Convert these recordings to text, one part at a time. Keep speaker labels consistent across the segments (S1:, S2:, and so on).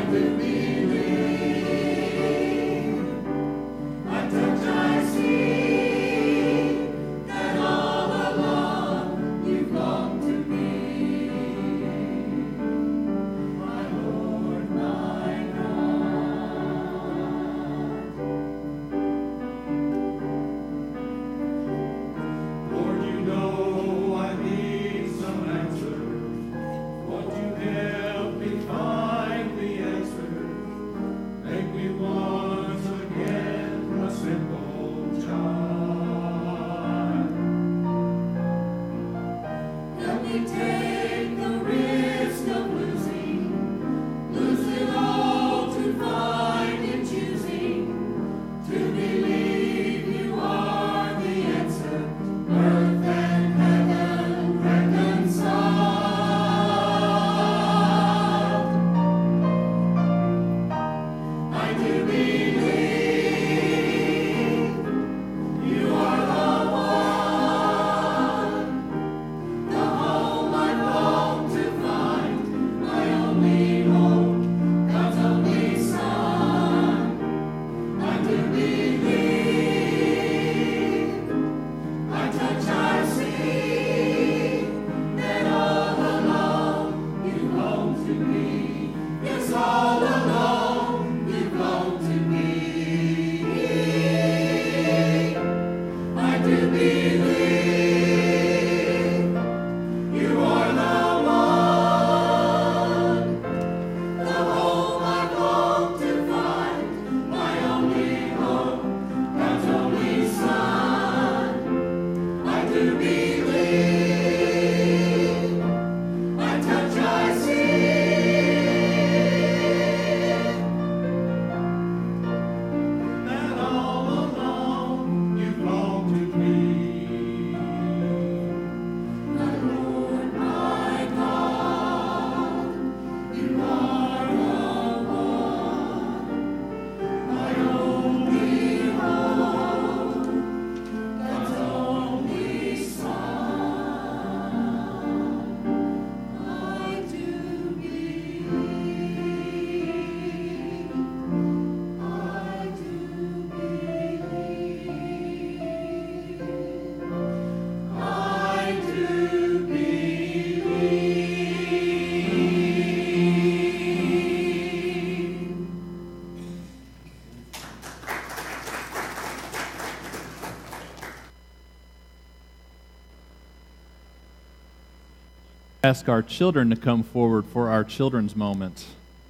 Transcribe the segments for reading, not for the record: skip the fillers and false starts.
S1: Ask our children to come forward for our children's moment.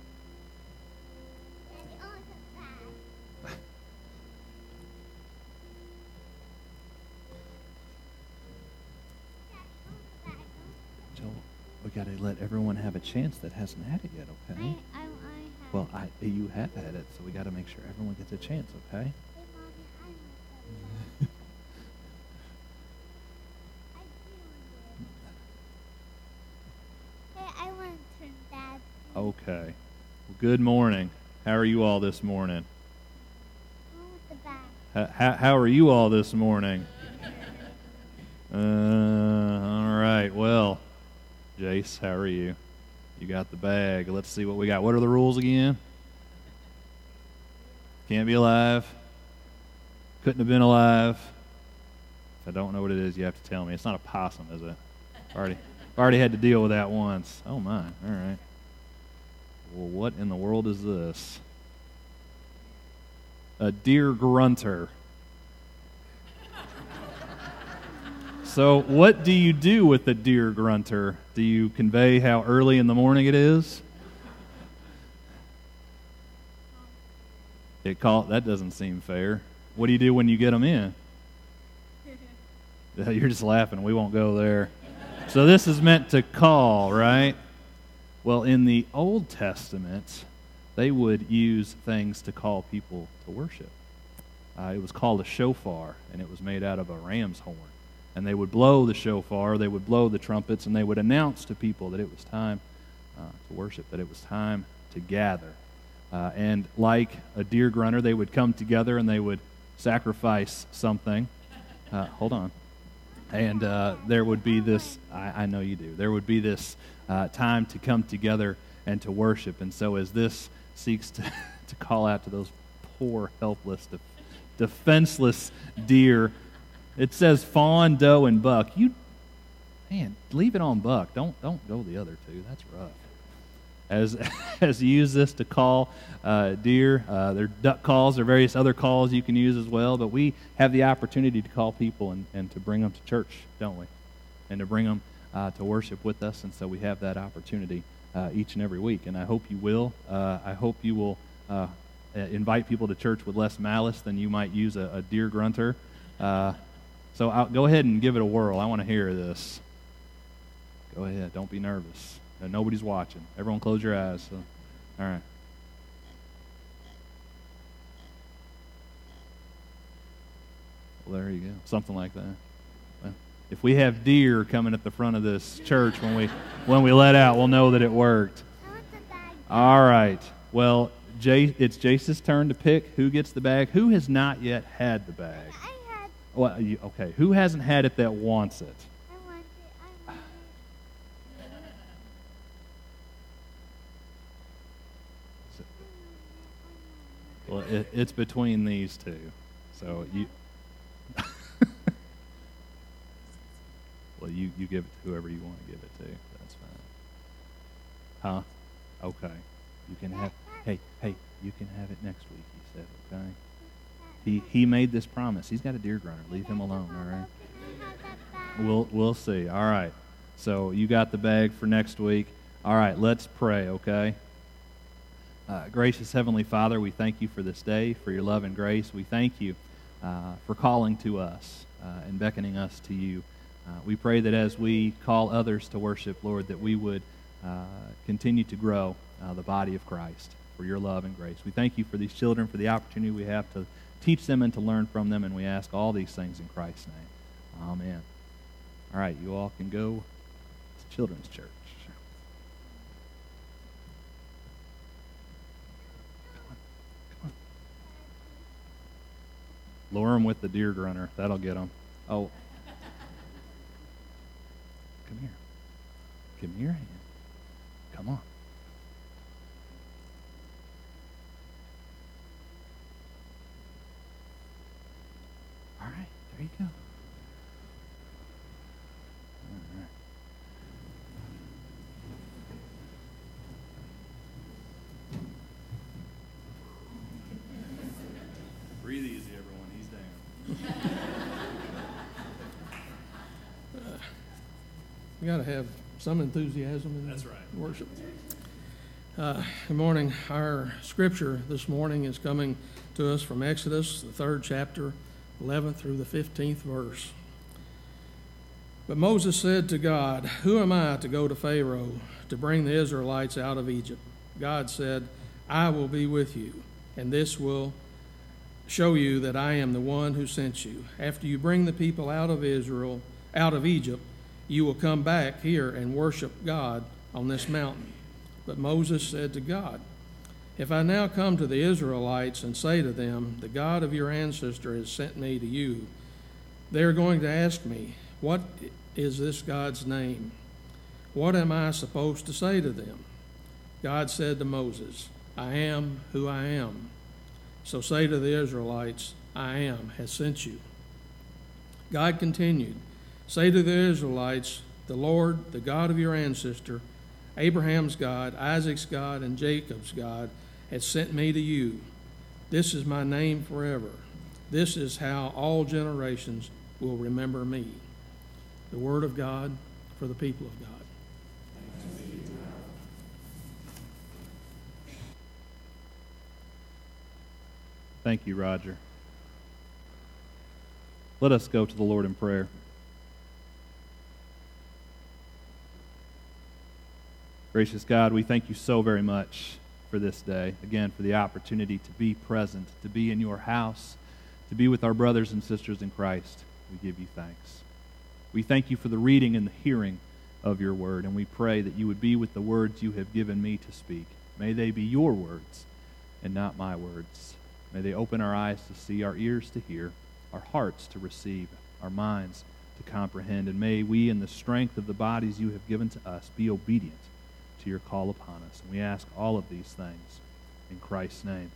S1: Joel, we got to let everyone have a chance that hasn't had it yet, okay? Well, you have had it, so we got to make sure everyone gets a chance, okay? Okay. Well, good morning. How are you all this morning? How are you all this morning? All right. Well, Jace, how are you? You got the bag. Let's see what we got. What are the rules again? Can't be alive. Couldn't have been alive. If I don't know what it is, you have to tell me. It's not a possum, is it? Already had to deal with that once. Oh, my. All right. Well, what in the world is this? A deer grunter. So what do you do with a deer grunter? Do you convey how early in the morning it is? That doesn't seem fair. What do you do when you get them in? You're just laughing. We won't go there. So this is meant to call, right? Well, in the Old Testament, they would use things to call people to worship. It was called a shofar, and it was made out of a ram's horn. And they would blow the shofar, they would blow the trumpets, and they would announce to people that it was time to worship, that it was time to gather. And like a deer grunter, they would come together and they would sacrifice something. Hold on. And there would be this, I know you do, there would be this time to come together and to worship. And so as this seeks to, to call out to those poor, helpless, defenseless deer, it says fawn, doe, and buck. Man, leave it on buck. Don't go the other two. That's rough. As you use this to call deer, there are duck calls, there are various other calls you can use as well, but we have the opportunity to call people and to bring them to church, don't we? And to bring them to worship with us, and so we have that opportunity each and every week, and I hope you will. I hope you will invite people to church with less malice than you might use a deer grunter. So go ahead and give it a whirl. I want to hear this. Go ahead. Don't be nervous. Nobody's watching. Everyone close your eyes. So. All right. Well, there you go. Something like that. Well, if we have deer coming at the front of this church when we let out, we'll know that it worked. All right. Well, it's Jace's turn to pick who gets the bag. Who has not yet had the bag?
S2: I had.
S1: Well, okay. Who hasn't had it that wants it?
S2: I want it.
S1: Well, it's between these two. So you... Well, you give it to whoever you want to give it to. That's fine. Huh? Okay. You can have... Hey, you can have it next week, he said, okay? He made this promise. He's got a deer grunter. Leave him alone, all right? We'll see. All right. So you got the bag for next week. All right, let's pray, okay? Gracious Heavenly Father, we thank you for this day, for your love and grace. We thank you for calling to us and beckoning us to you. We pray that as we call others to worship, Lord, that we would continue to grow the body of Christ for your love and grace. We thank you for these children, for the opportunity we have to teach them and to learn from them, and we ask all these things in Christ's name. Amen. All right, you all can go to Children's Church. Lure him with the deer grunter. That'll get him. Oh. Come here. Give me your hand. Come on. All right. There you go. All right. Breathe easy, everyone. He's down.
S3: You got to have some enthusiasm in
S1: That's right.
S3: worship. Good morning. Our scripture this morning is coming to us from Exodus, the 3rd chapter, 11th through the 15th verse. But Moses said to God, "Who am I to go to Pharaoh to bring the Israelites out of Egypt?" God said, "I will be with you, and this will show you that I am the one who sent you. After you bring the people out of Egypt, you will come back here and worship God on this mountain." But Moses said to God, "If I now come to the Israelites and say to them, 'The God of your ancestor has sent me to you,' they are going to ask me, 'What is this God's name?' What am I supposed to say to them?" God said to Moses, "I am who I am. So say to the Israelites, 'I am has sent you.'" God continued, "Say to the Israelites, 'The Lord, the God of your ancestor, Abraham's God, Isaac's God, and Jacob's God, has sent me to you. This is my name forever. This is how all generations will remember me." The word of God for the people of God.
S1: Thank you, Roger. Let us go to the Lord in prayer. Gracious God, we thank you so very much for this day. Again, for the opportunity to be present, to be in your house, to be with our brothers and sisters in Christ. We give you thanks. We thank you for the reading and the hearing of your word, and we pray that you would be with the words you have given me to speak. May they be your words and not my words. May they open our eyes to see, our ears to hear, our hearts to receive, our minds to comprehend, and may we, in the strength of the bodies you have given to us, be obedient to your call upon us. And we ask all of these things in Christ's name.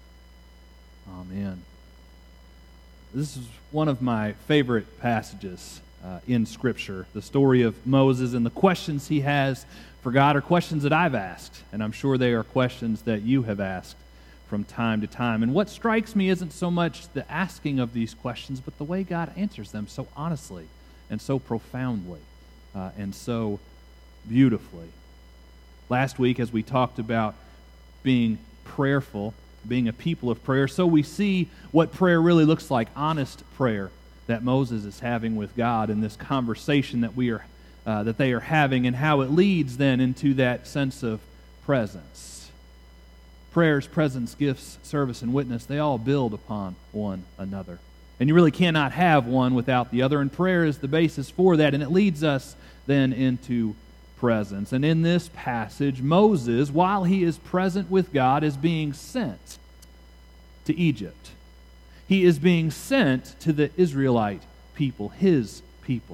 S1: Amen. This is one of my favorite passages in Scripture, the story of Moses and the questions he has for God are questions that I've asked, and I'm sure they are questions that you have asked from time to time. And what strikes me isn't so much the asking of these questions, but the way God answers them so honestly and so profoundly and so beautifully. Last week, as we talked about being prayerful, being a people of prayer, so we see what prayer really looks like, honest prayer that Moses is having with God in this conversation that they are having, and how it leads then into that sense of presence. Prayers, presence, gifts, service, and witness, they all build upon one another. And you really cannot have one without the other, and prayer is the basis for that, and it leads us then into presence. And in this passage, Moses, while he is present with God, is being sent to Egypt. He is being sent to the Israelite people, his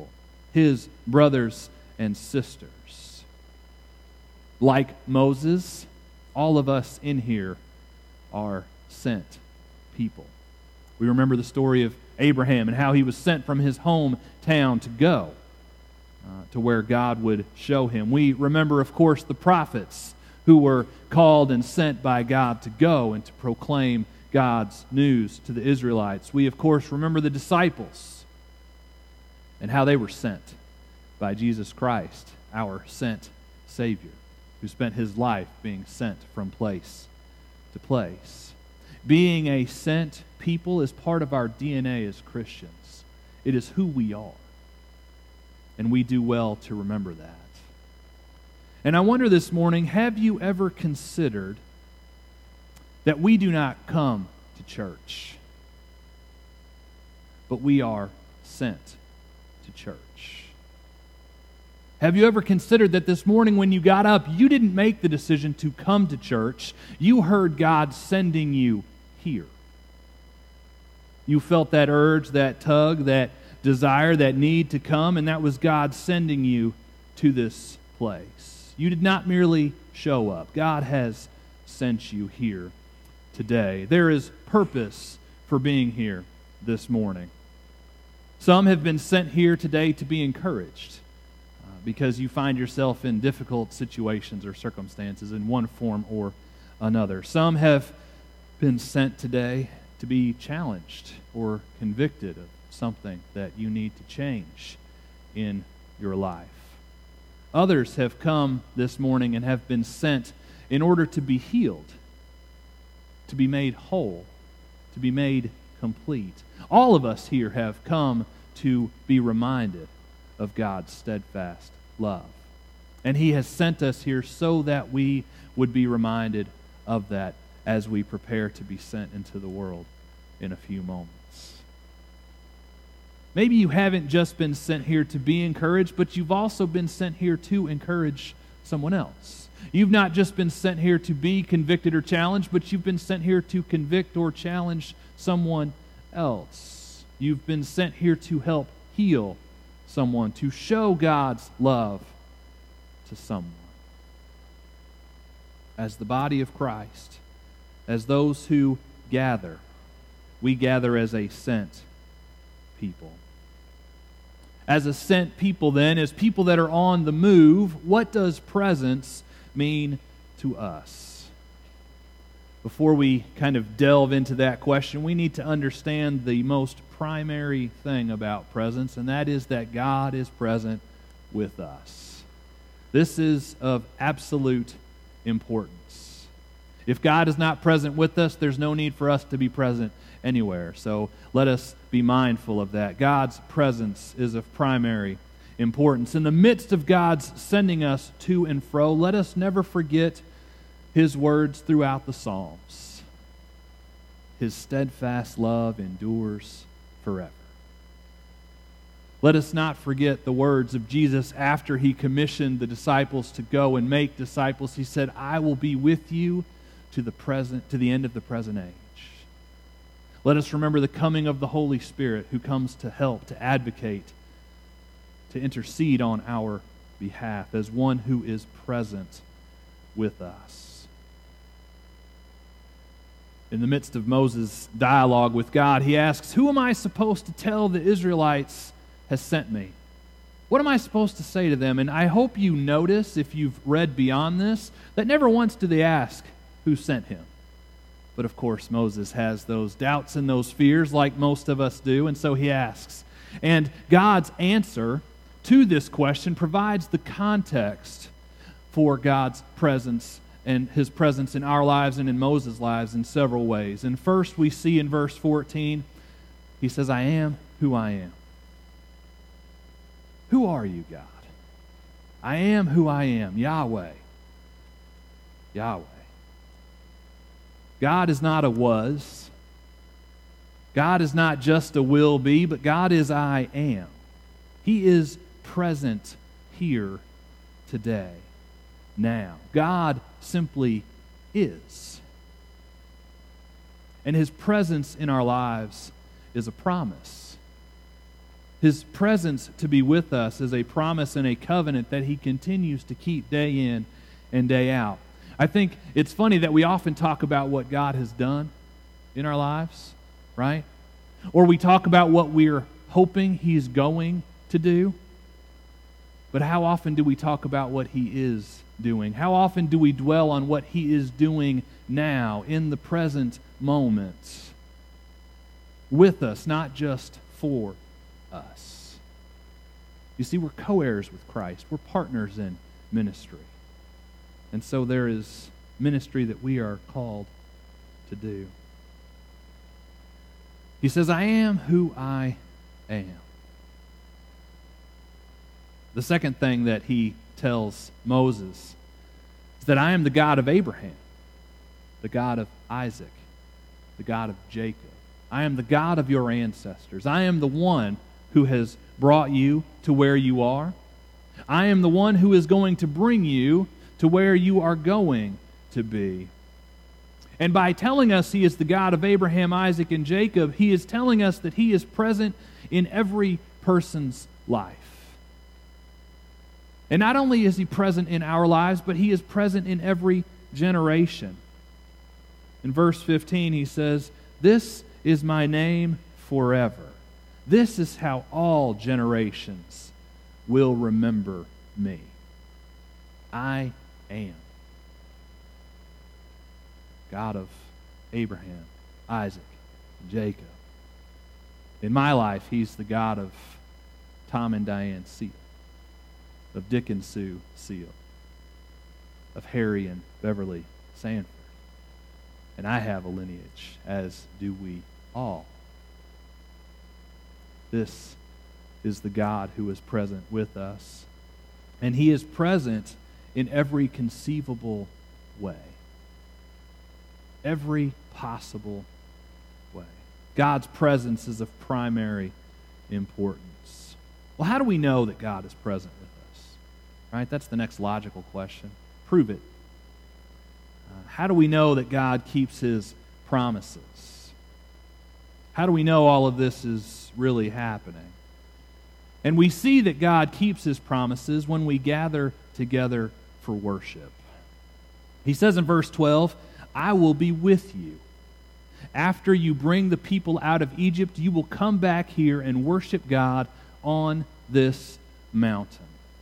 S1: brothers and sisters. Like Moses, all of us in here are sent people. We remember the story of Abraham and how he was sent from his hometown to go to where God would show him. We remember, of course, the prophets who were called and sent by God to go and to proclaim God's news to the Israelites. We, of course, remember the disciples and how they were sent by Jesus Christ, our sent Savior, who spent his life being sent from place to place. Being a sent people is part of our DNA as Christians. It is who we are. And we do well to remember that. And I wonder this morning, have you ever considered that we do not come to church, but we are sent to church? Have you ever considered that this morning when you got up, you didn't make the decision to come to church, you heard God sending you here? You felt that urge, that tug, that desire, that need to come, and that was God sending you to this place. You did not merely show up. God has sent you here today. There is purpose for being here this morning. Some have been sent here today to be encouraged because you find yourself in difficult situations or circumstances in one form or another. Some have been sent today to be challenged or convicted of something that you need to change in your life. Others have come this morning and have been sent in order to be healed, to be made whole, to be made complete. All of us here have come to be reminded of God's steadfast love. And He has sent us here so that we would be reminded of that as we prepare to be sent into the world in a few moments. Maybe you haven't just been sent here to be encouraged, but you've also been sent here to encourage someone else. You've not just been sent here to be convicted or challenged, but you've been sent here to convict or challenge someone else. You've been sent here to help heal someone, to show God's love to someone. As the body of Christ, as those who gather, we gather as a sent people. As a sent people, then, as people that are on the move, what does presence mean to us? Before we kind of delve into that question, we need to understand the most primary thing about presence, and that is that God is present with us. This is of absolute importance. If God is not present with us, there's no need for us to be present anywhere. So let us be mindful of that. God's presence is of primary importance. In the midst of God's sending us to and fro, let us never forget His words throughout the Psalms. His steadfast love endures forever. Let us not forget the words of Jesus after He commissioned the disciples to go and make disciples. He said, "I will be with you to the end of the present age." Let us remember the coming of the Holy Spirit, who comes to help, to advocate, to intercede on our behalf as one who is present with us. In the midst of Moses' dialogue with God, he asks, "Who am I supposed to tell the Israelites has sent me? What am I supposed to say to them?" And I hope you notice, if you've read beyond this, that never once do they ask who sent him. But of course, Moses has those doubts and those fears like most of us do, and so he asks. And God's answer to this question provides the context for God's presence and his presence in our lives and in Moses' lives in several ways. And first we see in verse 14, he says, "I am who I am." Who are you, God? I am who I am, Yahweh. Yahweh. God is not a was. God is not just a will be, but God is I am. He is present here today, now. God simply is. And his presence in our lives is a promise. His presence to be with us is a promise and a covenant that he continues to keep day in and day out. I think it's funny that we often talk about what God has done in our lives, right? Or we talk about what we're hoping he's going to do. But how often do we talk about what he is doing? How often do we dwell on what he is doing now, in the present moment, with us, not just for us? You see, we're co-heirs with Christ. We're partners in ministry. And so there is ministry that we are called to do. He says, "I am who I am." The second thing that he tells Moses is that I am the God of Abraham, the God of Isaac, the God of Jacob. I am the God of your ancestors. I am the one who has brought you to where you are. I am the one who is going to bring you to where you are going to be. And by telling us he is the God of Abraham, Isaac, and Jacob, he is telling us that he is present in every person's life. And not only is he present in our lives, but he is present in every generation. In verse 15 he says, "This is my name forever. This is how all generations will remember me. I am God of Abraham, Isaac, and Jacob." In my life, he's the God of Tom and Diane Seal, of Dick and Sue Seal, of Harry and Beverly Sanford. And I have a lineage, as do we all. This is the God who is present with us. And he is present in every conceivable way. Every possible way. God's presence is of primary importance. Well, how do we know that God is present with us? Right? That's the next logical question. Prove it. How do we know that God keeps his promises? How do we know all of this is really happening? And we see that God keeps his promises when we gather together for worship. He says in verse 12, "I will be with you. After you bring the people out of Egypt, you will come back here and worship God on this mountain."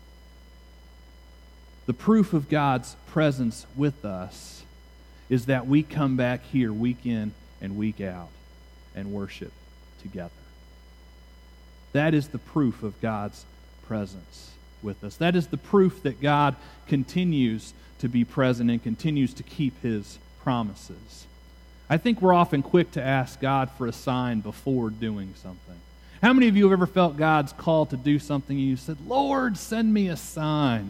S1: The proof of God's presence with us is that we come back here week in and week out and worship together. That is the proof of God's presence with us. That is the proof that God continues to be present and continues to keep his promises. I think we're often quick to ask God for a sign before doing something. How many of you have ever felt God's call to do something and you said, "Lord, send me a sign"?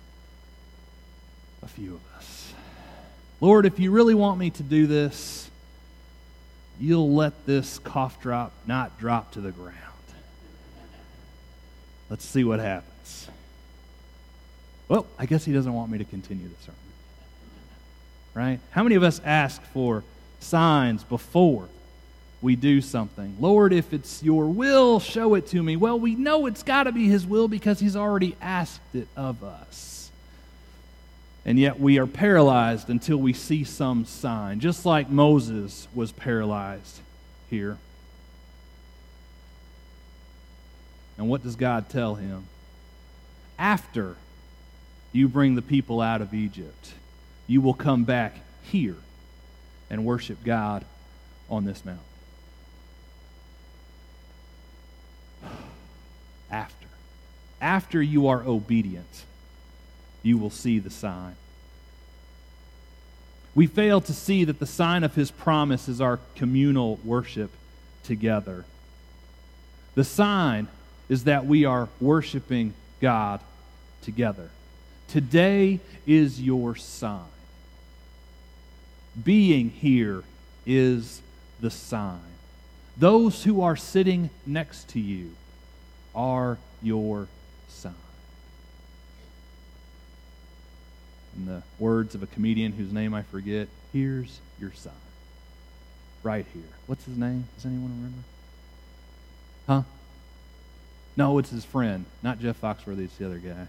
S1: A few of us. "Lord, if you really want me to do this, you'll let this cough drop not drop to the ground. Let's see what happens." Well, I guess he doesn't want me to continue the sermon. Right? How many of us ask for signs before we do something? "Lord, if it's your will, show it to me." Well, we know it's got to be his will because he's already asked it of us. And yet we are paralyzed until we see some sign, just like Moses was paralyzed here. And what does God tell him? After you bring the people out of Egypt, you will come back here and worship God on this mountain. After you are obedient, you will see the sign. We fail to see that the sign of his promise is our communal worship together. The sign is that we are worshiping God together. Today is your sign. Being here is the sign. Those who are sitting next to you are your sign. In the words of a comedian whose name I forget, here's your sign. Right here. What's his name? Does anyone remember? Huh? No, it's his friend. Not Jeff Foxworthy, it's the other guy.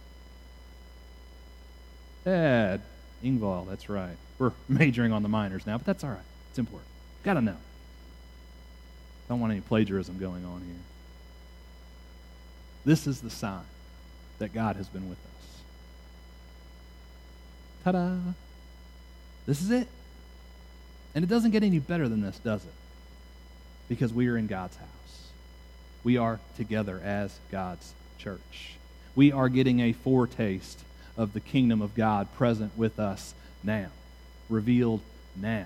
S1: Ed Ingvall, that's right. We're majoring on the minors now, but that's all right. It's important. Got to know. Don't want any plagiarism going on here. This is the sign that God has been with us. Ta-da! This is it. And it doesn't get any better than this, does it? Because we are in God's house. We are together as God's church. We are getting a foretaste of the kingdom of God present with us now, revealed now.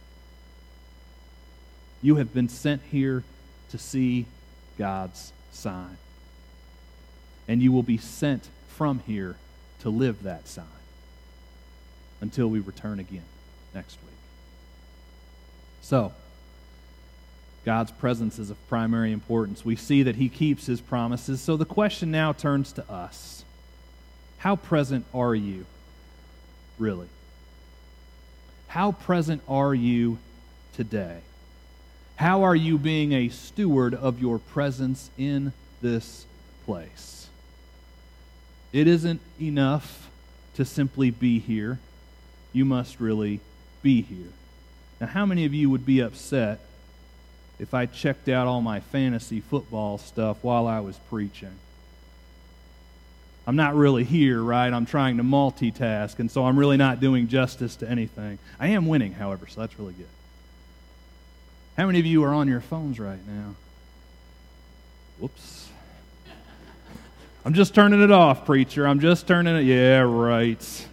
S1: You have been sent here to see God's sign. And you will be sent from here to live that sign until we return again next week. So, God's presence is of primary importance. We see that he keeps his promises. So the question now turns to us. How present are you, really? How present are you today? How are you being a steward of your presence in this place? It isn't enough to simply be here. You must really be here. Now, how many of you would be upset if I checked out all my fantasy football stuff while I was preaching? I'm not really here, right? I'm trying to multitask, and so I'm really not doing justice to anything. I am winning, however, so that's really good. How many of you are on your phones right now? Whoops. I'm just turning it off, preacher. I'm just turning it... Yeah, right.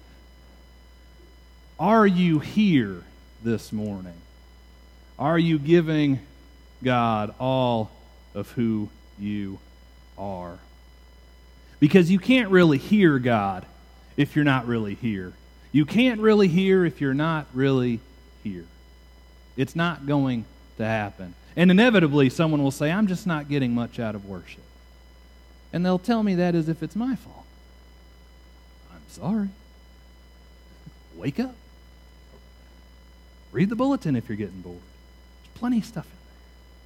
S1: Are you here this morning? Are you giving God all of who you are? Because you can't really hear God if you're not really here. You can't really hear if you're not really here. It's not going to happen. And inevitably, someone will say, I'm just not getting much out of worship. And they'll tell me that as if it's my fault. I'm sorry. Wake up. Read the bulletin if you're getting bored. There's plenty of stuff in there.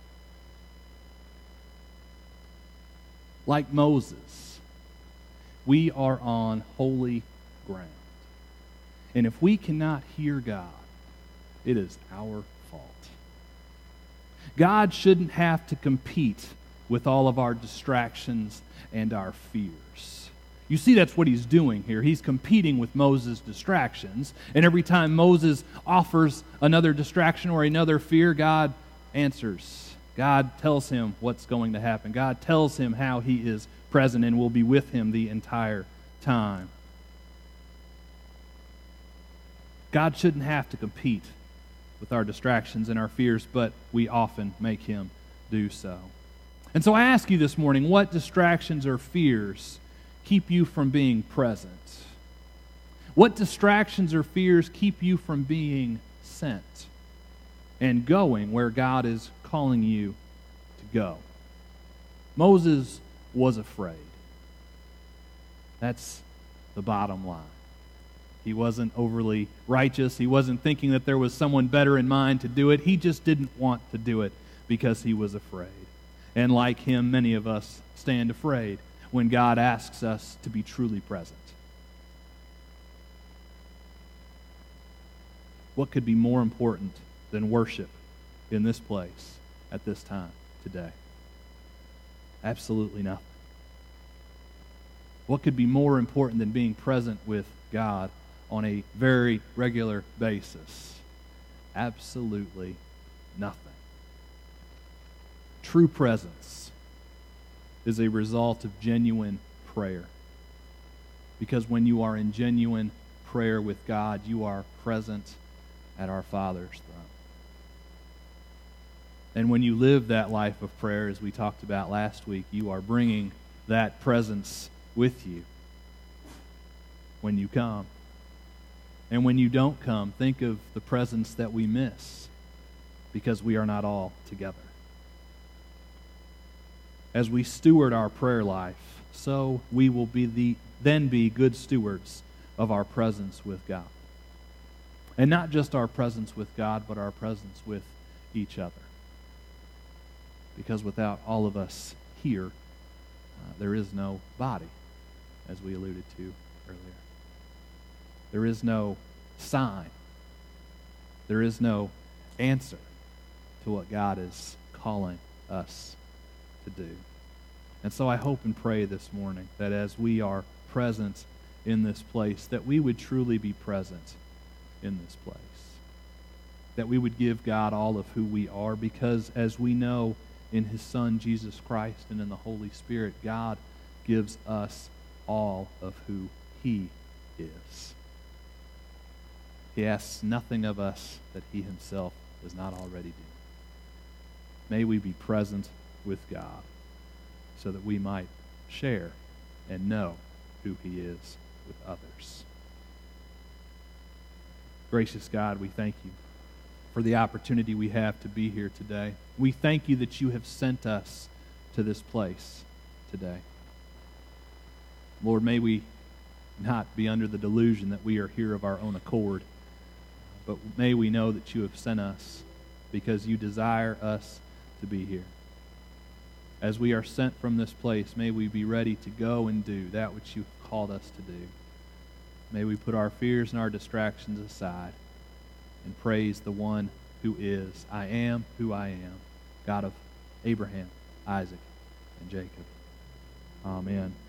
S1: Like Moses, we are on holy ground. And if we cannot hear God, it is our fault. God shouldn't have to compete with all of our distractions and our fears. You see, that's what he's doing here. He's competing with Moses' distractions. And every time Moses offers another distraction or another fear, God answers. God tells him what's going to happen. God tells him how he is present and will be with him the entire time. God shouldn't have to compete with our distractions and our fears, but we often make him do so. And so I ask you this morning, what distractions or fears keep you from being present? What distractions or fears keep you from being sent and going where God is calling you to go? Moses was afraid. That's the bottom line. He wasn't overly righteous. He wasn't thinking that there was someone better in mind to do it. He just didn't want to do it because he was afraid. And like him, many of us stand afraid when God asks us to be truly present. What could be more important than worship in this place at this time today? Absolutely nothing. What could be more important than being present with God on a very regular basis? Absolutely nothing. True presence is a result of genuine prayer. Because when you are in genuine prayer with God, you are present at our Father's throne. And when you live that life of prayer, as we talked about last week, you are bringing that presence with you when you come. And when you don't come, think of the presence that we miss because we are not all together. As we steward our prayer life, so we will then be good stewards of our presence with God. And not just our presence with God, but our presence with each other. Because without all of us here, there is no body, as we alluded to earlier. There is no sign. There is no answer to what God is calling us to do. And so I hope and pray this morning that as we are present in this place, that we would truly be present in this place. That we would give God all of who we are, because as we know in His Son, Jesus Christ, and in the Holy Spirit, God gives us all of who He is. He asks nothing of us that He Himself does not already do. May we be present with God so that we might share and know who He is with others. Gracious God, we thank You for the opportunity we have to be here today. We thank You that You have sent us to this place today. Lord, may we not be under the delusion that we are here of our own accord, but may we know that You have sent us because You desire us to be here. As we are sent from this place, may we be ready to go and do that which You have called us to do. May we put our fears and our distractions aside and praise the one who is, I am who I am, God of Abraham, Isaac, and Jacob. Amen.